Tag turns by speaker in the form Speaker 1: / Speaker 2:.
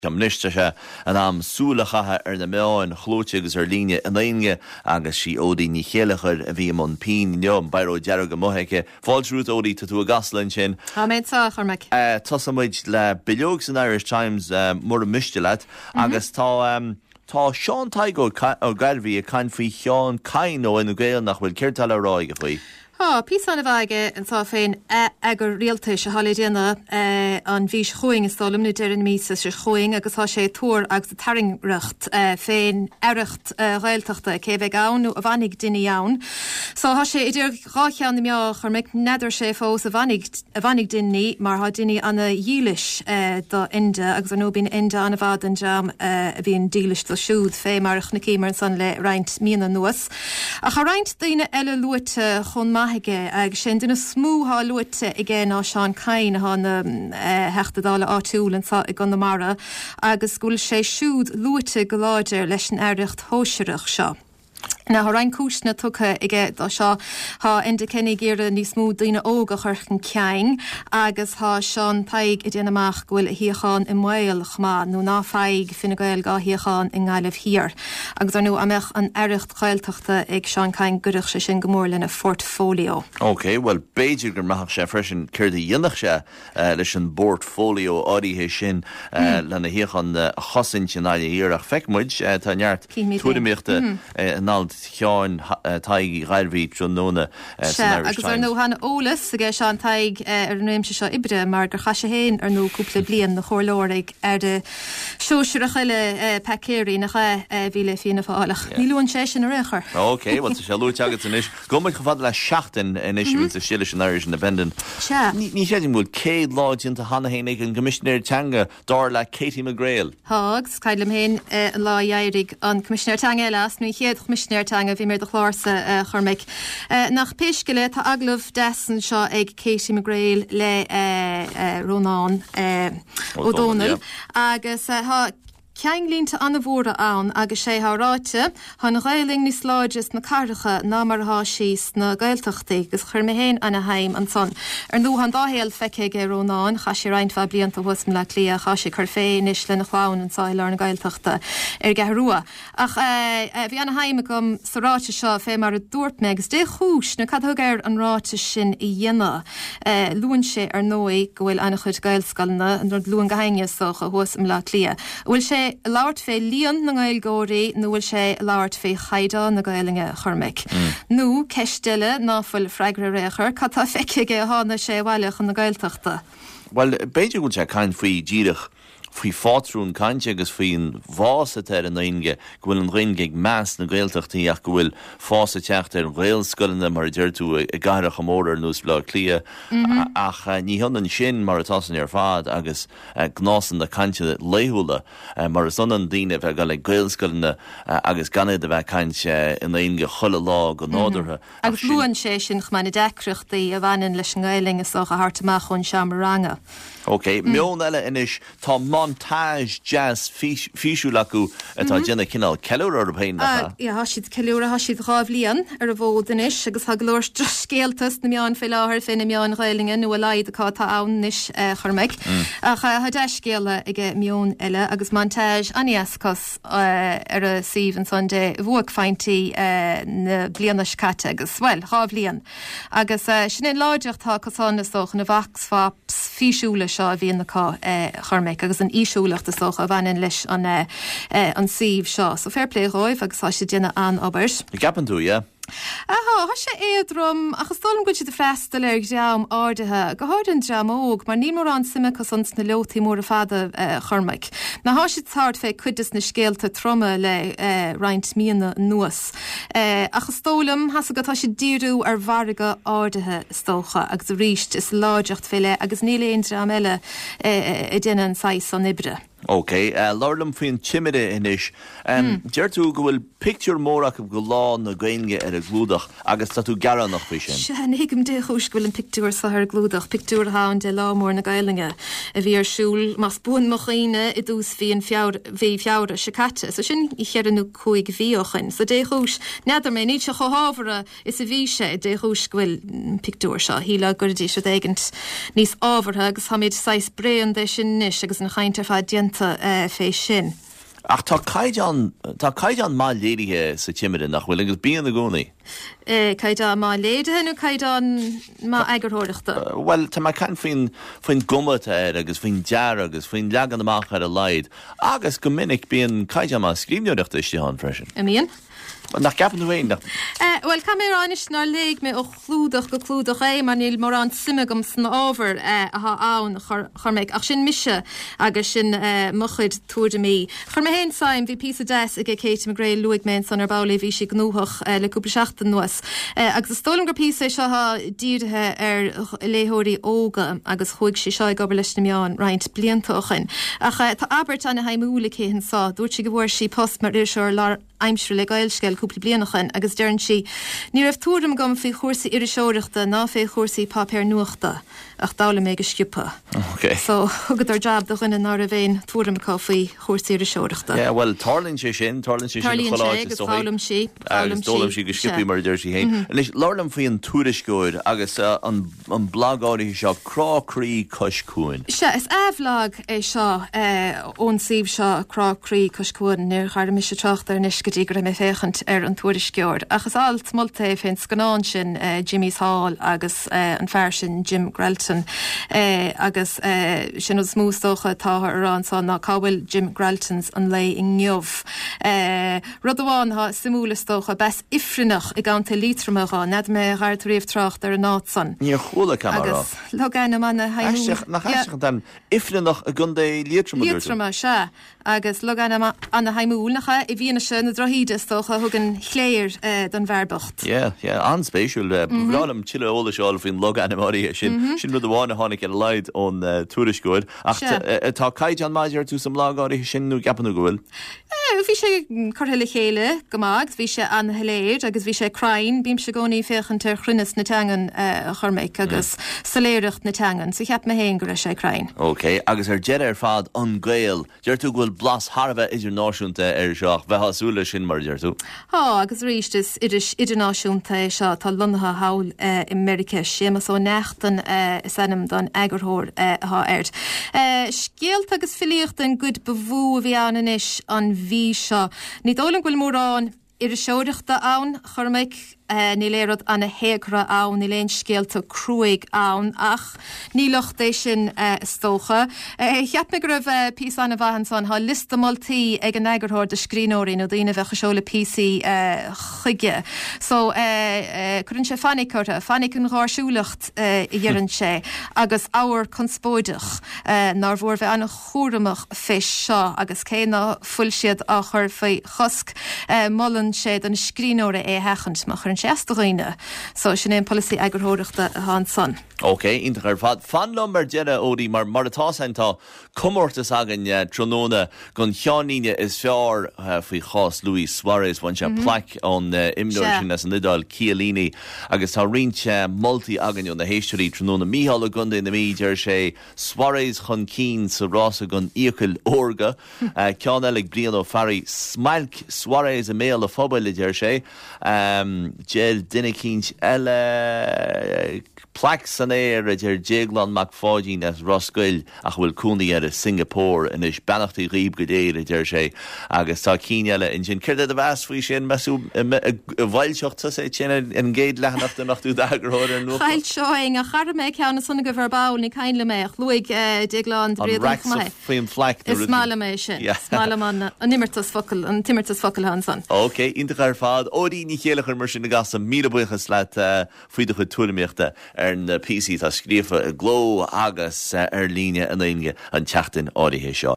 Speaker 1: Camniste se an am súlachathe na meáin chlótegus líne an aine agus sí ódaí ní chéalachar a bhí man pín neom bairó dearú go mothaige fáilsrút ódaí tú a gaslan sin.
Speaker 2: Tá Cormac.
Speaker 1: Tosamuid le beleog san Irish Times mór a mistelet agus tá Seán Taigo ó Galbhí a cain faoi Seán Cain ó in Gael nach bhfuil ceirtal a ráig a faoi.
Speaker 2: Pís an bhaige an tá féin agur rialta se hallidéna an bhís chuing is stolam nu dean mísa se chuing agus tá sé túr agus a taringreacht féin airecht réilteachta cébheith ann nó a bhanig duine ann. Só tá sé idir ráchean na meach ar mic neidir sé fós a bhanig duine mar há duine anna dílis do inde agus an nó bín inde anna bhd an jam a bhíon dílis do siúd fé marach na céimar san le reint míana nuas. A cha reint daine eile luite chun agus sin duna smúthá luite i ggé ná Seán Cain hána heachtadála áitiúil an i gan na mara agus gúil sé siúd luite go láidir leis an airicht hóisiireach seo. Na rein cúsna tucha ige dá seo há indicennig géire níos mú daoine óga churchan ceang agus há Seán Paig i déanaach ghfuil a hiáán i mhail chma nó ná feig finna gail gá hiáán i ngáileh hir. Agus ar nó amach an airicht chailteachta ag Seán Cain gurach sé sin gomór lena portfólio.
Speaker 1: Okay, well beidir gur maach sé freisin chuir de dionach sé leis an portfólio áidithe sin lena hiáán chosin sin áile híach feicmuid tá neart túdaíochta náld Seán Taig Galbhí tróna
Speaker 2: agus ar nó hanna ólas a ggé Seán Taig ar an réimse seo ibre mar gur chaise héin ar nó cúpla blian na chorlóraigh ar de seoisireach eile pecéirí nach bhíle fianna fáilach. Ní luúan sé sin a réchar.
Speaker 1: Okay, well se lú teagat in is. Gomuid go fad le seachtain in isisiú a síle an Irish Independent. Ní sé bhfuil céad láidínta hanna hénig an Commissioner Teanga dar le Katie McGrail.
Speaker 2: Hags caiidlim héin an lá dhéirigh an Commissioner Teanga las nó chéad Commissioner Teanga bhí mé do chláirsa chormic. Nach péisceile tá aglah desan seo ag Katie McGrail le Rónán O'Donnell agus ceang línta anna bhóra ann agus sé háráite há na réiling níos láides na carracha ná mar há síos na gailteachtaí gus chuir mé héin anna haim an son. Ar nó an dáhéal feice ag Rónán cha sé reint fa blianta thuasm le clia cha sé chu féin is le na chláin an sáil ar na gailteachta ar gahrúa. Ach bhí anna haim gom sa ráite seo fé mar a dúirt me agus dé chúis na cadthug ar an ráite sin i dhéana. Luan sé ar nóí go bhfuil anna chud gailscalna an luan gahainge socha thuasm le clia. Bhfuil sé láirt fé líon na gailgóirí nó bhfuil sé láirt fé chaidá na gailinge chormic. Nó ceistile náfuil freigra réchar catá feice ige hána sé bhaileach an na gailteachta.
Speaker 1: Well, beidir gúil sé cain faoi díirech faoi fátrún cainte agus faoin bhása ar an aige go bhfuil an réinge ag meas na gailteachtaí ach go bhfuil fása teachta ar réalscoilna mar dúir tú i gaireach amór ar nús le clia ach ní an sin mar atásan ar fád agus gnásan na cainte léúla mar is an daine bheith gal le gailscoilna agus ganad a bheith cainte in aige chola lá go nádartha.
Speaker 2: Agus luan sé sin chmainna decreachtaí a bhainean leis an gailinge socha hartamach chun seamaranga.
Speaker 1: Okay, mion eile inis tá montage jazz fíisiú acu atá déanana cinál ceúr ar a bhéin nach.
Speaker 2: Hasisiid ceúra hasisiid rábhlíon ar a bhód inis agus ha glóir scéaltas na meán fé láthir féna meán réilinge nó a laid aá tá annis chormeig. Ach ha deiscéala ige mion eile agus montage aníascos ar a síomh an Sunday bhuaig feintaí na blianas cate agus well rábhlíon. Agus sin láideach tá cosána soch na bhacs faps fíisiúla seo a bhíon naá chormeic agus an ísúlacht a socha a bhainean leis an síomh seo. So fairplay roimh agus tá sé déanana an obair.
Speaker 1: Gapan tú, yeah?
Speaker 2: Aha, sé éadrom agus stolam go si de freistal ar deam ádathe go háir an deam óg mar ní mór an simime sans na leotaí mór a fada chormaic. Na há si táart fé cuidas na scéalta troma le roinnt míana nuas. Agus stolam has a gotá si díú ar bharga ádathe stócha agus a ríist is láideacht féile agus níléon deam eile i déine an sais san ibre.
Speaker 1: Okay, Lorlam faoin timide inis. Deirtú go bhfuil picture mórach go lá na gainge ar a glúdach agus tá tú garan nach fao sin.
Speaker 2: Se hiigim de chúis gohfuil an pictúr sa ar glúdach, pictúr hán de lámór na gailinge a bhí ar siúl mas buin mochaine i dús hí fiáre se catte, so sin I chearanú chuig bhíochan. So dé chúis, neidir mé ní se chohábhara is a bhí sé dé chúis gohfuil pictúr seo, híla gurdí se dégant níos ábhartha agus ha méid 6 brean de sin níos agus an chainte fá dian blianta fé sin.
Speaker 1: Ach tá caidan má léirithe sa tiimiide nach bhfuil agus bíon na gcónaí.
Speaker 2: Caidan má léirithe nó caidan má agurthireachta?
Speaker 1: Well, tá mai cean faoin gumata agus faoin dear agus faoin legan amach ar a leid, agus go minic bíon caidan má scríbneoireachta istíán freisin.
Speaker 2: Amíon?
Speaker 1: Nach gapan bhéin nach.
Speaker 2: Well, caméránis nar léig mé ó chlúdach go clúdach mar níl mar an simegum san ábhar atá ann chorméid ach sin mise agus sin muchuid túir de mí. Chur mé héin saim bhí pí 10 ag Kate McGrail luigh mé san ar bailí bhí si gnúthach leúpla seachtain nuas. Agus stolam gur pí seo díirithe ar léthirí óga agus chuig si seo gobar leis na meán roinnt bliantachan. Ach tá Albert anna haimúla chéhan sá, dúirt si go bhfuir si post mar seir lá aimsre le gailsceil cúpla blianachan agus dearn si ní raibh túram gom fé chósaí iriseoireachta ná fé chósaí papéir nuachta ach dála mé go sciúpa.
Speaker 1: Okay.
Speaker 2: So thugad ar jab do chuine ná a bhéin túram cá faoi chósaí iriseoireachta.
Speaker 1: Yeah, well, tarlinn sé sin
Speaker 2: agus fálam si.
Speaker 1: Agus dólam si go sciúpaí mar dúir si héin. Leis lálam faoin túriscóid agus an blagáirí seo Crácraí Coscúin.
Speaker 2: Se is éhlog é seo ón síb seo Crácraí Coscúin níor chair mis tracht ar niscadí go mé féchant ar an túrisceoir. Achas alt molta fin scanán sin Jimmy's Hall agus an fear sin Jim Grelton agus sin ó smústócha tá arán san ná cábhfuil Jim Greltons an lei in gneomh. Rud amháin ha simúlastócha bes ifrinach i gánta lítrameá ned mé ghirtaríomh tracht ar an nád san.
Speaker 1: Ní chola camera.
Speaker 2: Agus logaine manna haimú.
Speaker 1: Nach eisiach den ifrinach a gunda lítrama.
Speaker 2: Lítrama se agus logaine anna haimúlacha i bhíana sin na drohídas tócha thugan chléir don bherbacht.
Speaker 1: Yeah, anspéisiúil bhrálam tiile óla seáil faoin logaine marí sin rud amháinna tháinig ar leid ón túriscóid. Ach tá caidan maidir tú sam lágáirí sinú gapanú gohfuil.
Speaker 2: Bhí sé chuile chéile gomág, bhí sé an heléir agus bhí sé crain, bím se gcónaí féchan tar chrunas na teangan chorméic agus saléireacht na teangan, so cheap me héin go sé crain.
Speaker 1: Ok, agus ar dead ar fad an gael, deir tú gohfuil blas Harbheith idirnáisiúnta ar seach, bheithasúla sin mar deir tú?
Speaker 2: Agus ríist is idirnáisiúnta seo tá lonatha hail America sémas ó nechtan is enam don agurthór atá airt. Scéalt agus filíocht an good bhú a bhí an inis an bhí seo. Ní dólan bhfuil mórrán iriseoireachta ann chormaic ní léirad anna héagra ann, ní léon scéalta cruaig ann ach ní locht é sin stócha. Cheap me go raibh pí anna bhahan san há lista moltaí ag an agurthór de scríóirí nó daoine bheith seola PC chuige. So chun sé fannig chuirta, fannig an ghairsúlacht i dhéann sé agus áhar conspóideach nar bhór bheith anna chúramach fés seo agus céna fuil siad a chur faoi chosc mollan sé an scríóra hechant mar chun séastaghine, so sin éon policy agurthóireachta há san.
Speaker 1: Ok, ínta ar fad. Fan lombar deire ódí mar atá saintá cumórtas agan tróna gon cheaníine is fear faoi chás Luis Suárez bhain se plac an imdóir sin as an idáil Chiellini agus tá rinte multi agan na héisteí tróna míhall a gunda na míidir sé Suárez chun cín sa rása gon íocail orga cean eile blian ó farí smailc Suárez a méal a fóbail idir sé gel duine cínt eile plac san éir a deir Jéglan mac fáidín as Roscoil ach bhfuil cúnaí ar a Singapore in is benachtaí riomh go déir a deir sé agus tá cíneile in sin cirda a bheas faoi sin mesú bhailseochtta sé sin an géad lehanachta nach tú dagarthóir an nuach.
Speaker 2: Chail seoing a chara mé ceanna sanna go bharbáil ní cainle méach luig Jéglan
Speaker 1: réad faoin flac
Speaker 2: is mála mé sin mála an nimmertas focail an timmertas focail han san.
Speaker 1: Ok, ínta ar fad ódí ní chéalachar mar sin na gasa mí buchas leat faoide chu túlaíochta ar na PC tá scríofa a gló agus ar líne an aonge an teachtain áirithe seo.